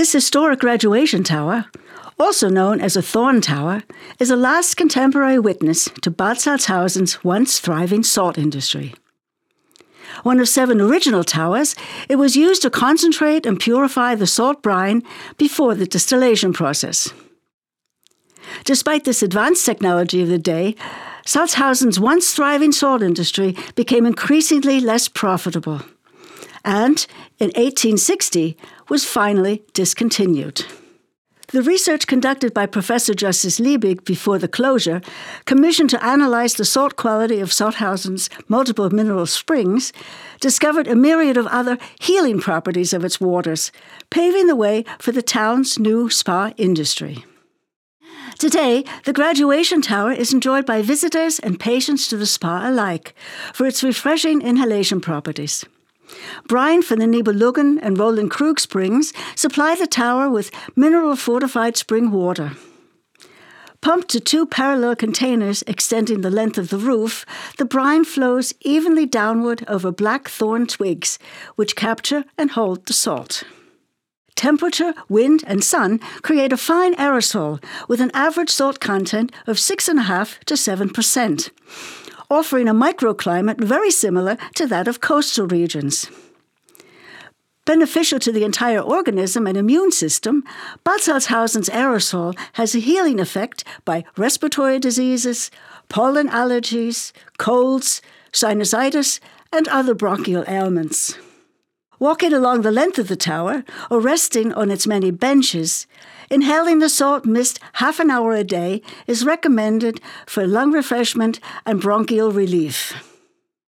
This historic graduation tower, also known as a Thorn Tower, is a last contemporary witness to Bad Salzhausen's once thriving salt industry. One of 7 original towers, it was used to concentrate and purify the salt brine before the distillation process. Despite this advanced technology of the day, Salzhausen's once thriving salt industry became increasingly less profitable, and in 1860 was finally discontinued. The research conducted by Professor Justus Liebig before the closure, commissioned to analyze the salt quality of Salzhausen's multiple mineral springs, discovered a myriad of other healing properties of its waters, paving the way for the town's new spa industry. Today, the graduation tower is enjoyed by visitors and patients to the spa alike for its refreshing inhalation properties. Brine from the Nibelungen and Roland Krug springs supply the tower with mineral-fortified spring water. Pumped to 2 parallel containers extending the length of the roof, the brine flows evenly downward over black thorn twigs, which capture and hold the salt. Temperature, wind, and sun create a fine aerosol with an average salt content of 6.5% to 7%. Offering a microclimate very similar to that of coastal regions. Beneficial to the entire organism and immune system, Bad Salzhausen's aerosol has a healing effect by respiratory diseases, pollen allergies, colds, sinusitis, and other bronchial ailments. Walking along the length of the tower, or resting on its many benches, inhaling the salt mist half an hour a day is recommended for lung refreshment and bronchial relief.